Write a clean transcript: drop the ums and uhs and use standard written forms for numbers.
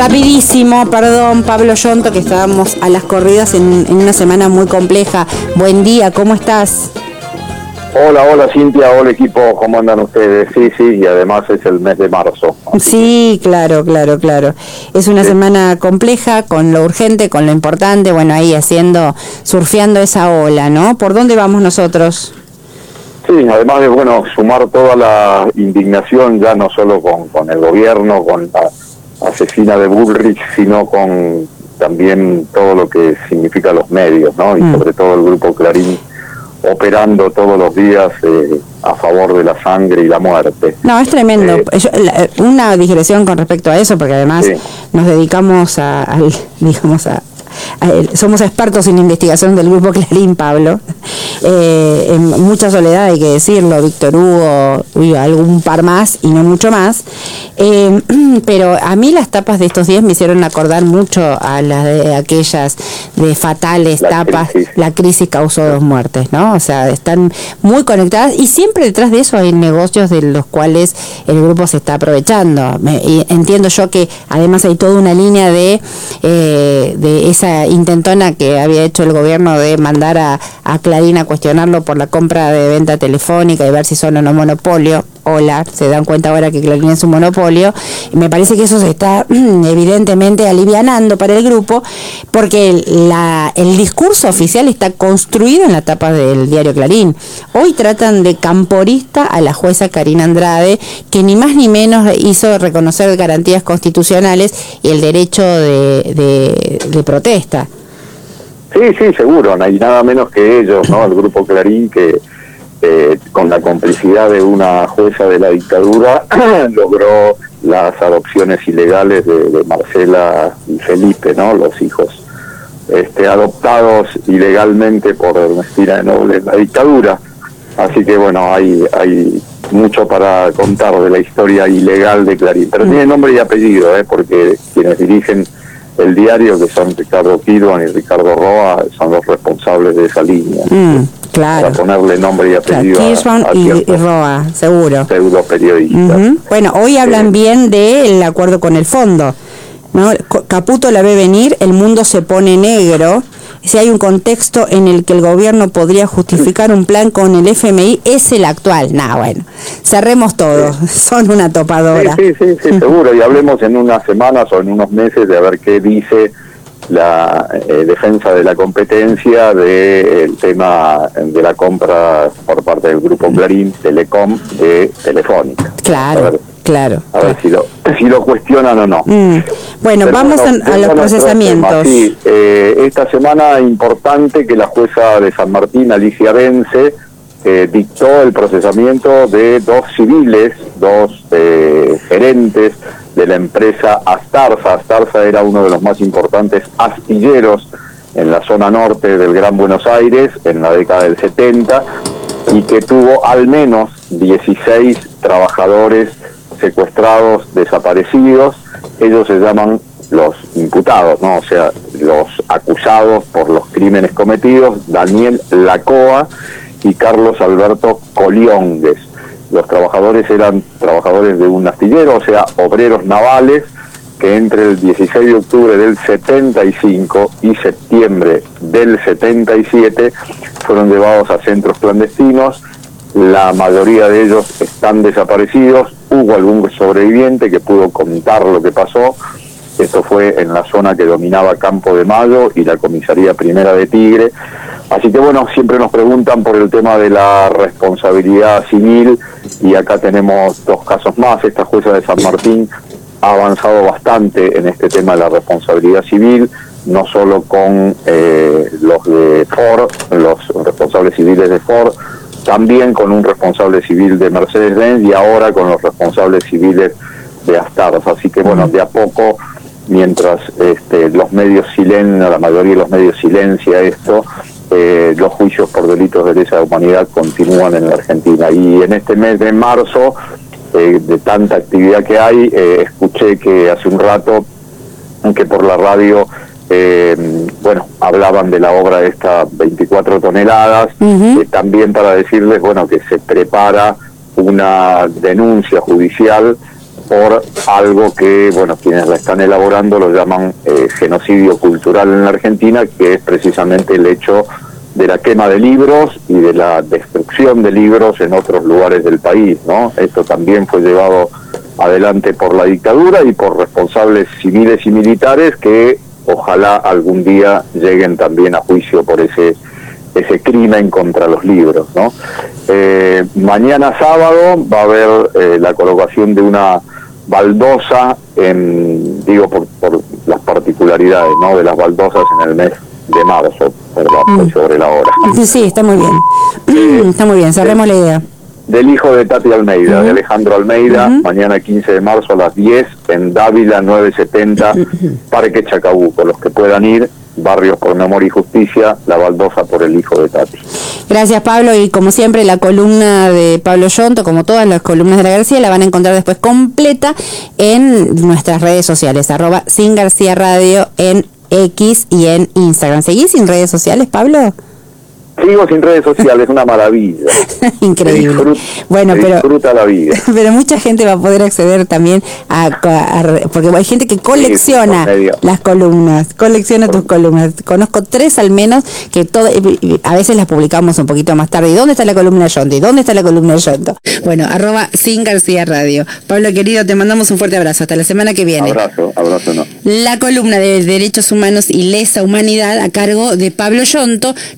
Rapidísimo, perdón, Pablo Yonto, que estábamos a las corridas en una semana muy compleja. Buen día, ¿cómo estás? Hola Cintia, hola equipo, ¿cómo andan ustedes? Sí, y además es el mes de marzo. Sí, claro. Es una semana compleja, con lo urgente, con lo importante, bueno, ahí surfeando esa ola, ¿no? ¿Por dónde vamos nosotros? Sí, además de, sumar toda la indignación, ya no solo con el gobierno, con la asesina de Bullrich, sino con también todo lo que significa los medios, ¿no? Y sobre todo el grupo Clarín, operando todos los días a favor de la sangre y la muerte. No, es tremendo. Una digresión con respecto a eso, porque además nos dedicamos somos expertos en investigación del grupo Clarín, Pablo. En mucha soledad, hay que decirlo, Víctor Hugo, algún par más y no mucho más. Pero a mí las tapas de estos días me hicieron acordar mucho a las de aquellas de fatales tapas. La crisis causó 2 muertes, ¿no? O sea, están muy conectadas y siempre detrás de eso hay negocios de los cuales el grupo se está aprovechando. Y entiendo yo que además hay toda una línea de esa intentona que había hecho el gobierno de mandar a Clarín a cuestionarlo por la compra de venta telefónica y ver si son o no monopolio. Se dan cuenta ahora que Clarín es un monopolio. Y me parece que eso se está evidentemente alivianando para el grupo, porque el discurso oficial está construido en la tapa del diario Clarín. Hoy tratan de camporista a la jueza Karina Andrade, que ni más ni menos hizo reconocer garantías constitucionales y el derecho de protesta. Sí, seguro, no hay nada menos que ellos, ¿no? El grupo Clarín, que con la complicidad de una jueza de la dictadura logró las adopciones ilegales de Marcela y Felipe, ¿no? Los hijos adoptados ilegalmente por Ernestina de Noble en la dictadura. Así que hay mucho para contar de la historia ilegal de Clarín, pero tiene nombre y apellido, porque quienes dirigen el diario, que son Ricardo Kirwan y Ricardo Roa, son los responsables de esa línea. Claro. Para ponerle nombre y apellido Kirwan y Roa, seguro. Pseudo periodistas. Bueno, hoy hablan bien del acuerdo con el fondo, ¿no? Caputo la ve venir, el mundo se pone negro. Si hay un contexto en el que el gobierno podría justificar un plan con el FMI, es el actual. Cerremos todo, son una topadora. Sí, seguro, y hablemos en unas semanas o en unos meses de a ver qué dice la defensa de la competencia del tema de la compra por parte del grupo Clarín, Telecom, de Telefónica. Claro. A ver si lo cuestionan o no. Bueno, vamos a los procesamientos. Sí, esta semana importante que la jueza de San Martín, Alicia Vence, dictó el procesamiento de 2 civiles, 2 gerentes de la empresa Astarza. Astarza era uno de los más importantes astilleros en la zona norte del Gran Buenos Aires en la década del 70 y que tuvo al menos 16 trabajadores secuestrados, desaparecidos. Ellos se llaman los imputados, ¿no? O sea, los acusados por los crímenes cometidos, Daniel Lacoa y Carlos Alberto Coliongues. Los trabajadores eran trabajadores de un astillero, o sea, obreros navales, que entre el 16 de octubre del 75 y septiembre del 77 fueron llevados a centros clandestinos. La mayoría de ellos están desaparecidos. Hubo algún sobreviviente que pudo contar lo que pasó. Esto fue en la zona que dominaba Campo de Mayo y la comisaría primera de Tigre. Así que siempre nos preguntan por el tema de la responsabilidad civil y acá tenemos 2 casos más. Esta jueza de San Martín ha avanzado bastante en este tema de la responsabilidad civil, no solo con los de Ford, los responsables civiles de Ford, también con un responsable civil de Mercedes-Benz y ahora con los responsables civiles de Astarza. Así que de a poco, mientras los medios la mayoría de los medios silencia esto, los juicios por delitos de lesa humanidad continúan en la Argentina. Y en este mes de marzo, de tanta actividad que hay, escuché que hace un rato que por la radio hablaban de la obra de estas 24 toneladas, también para decirles que se prepara una denuncia judicial por algo que, bueno, quienes la están elaborando lo llaman genocidio cultural en la Argentina, que es precisamente el hecho de la quema de libros y de la destrucción de libros en otros lugares del país, ¿no? Esto también fue llevado adelante por la dictadura y por responsables civiles y militares que ojalá algún día lleguen también a juicio por ese crimen contra los libros, ¿no? Mañana sábado va a haber la colocación de una baldosa por las particularidades, ¿no?, de las baldosas en el mes de marzo, perdón, sobre la hora. Sí, está muy bien. Está muy bien, cerremos la idea. Del hijo de Tati Almeida, de Alejandro Almeida, mañana 15 de marzo a las 10 en Dávila 970, Parque Chacabuco. Los que puedan ir, Barrios por Memoria y Justicia, la baldosa por el hijo de Tati. Gracias, Pablo, y como siempre la columna de Pablo Yonto, como todas las columnas de la García, la van a encontrar después completa en nuestras redes sociales, @SinGarciaRadio en X y en Instagram. ¿Seguís sin redes sociales, Pablo? Sigo sin redes sociales, una maravilla. Increíble. Bueno, pero disfruta la vida. Pero mucha gente va a poder acceder también porque hay gente que colecciona las columnas, colecciona tus columnas. Conozco 3 al menos que a veces las publicamos un poquito más tarde. ¿Y dónde está la columna de Yonto? ¿Y dónde está la columna de Yonto? Bueno, @SinGarciaRadio. Pablo querido, te mandamos un fuerte abrazo. Hasta la semana que viene. Abrazo no. La columna de Derechos Humanos y Lesa Humanidad a cargo de Pablo Yonto,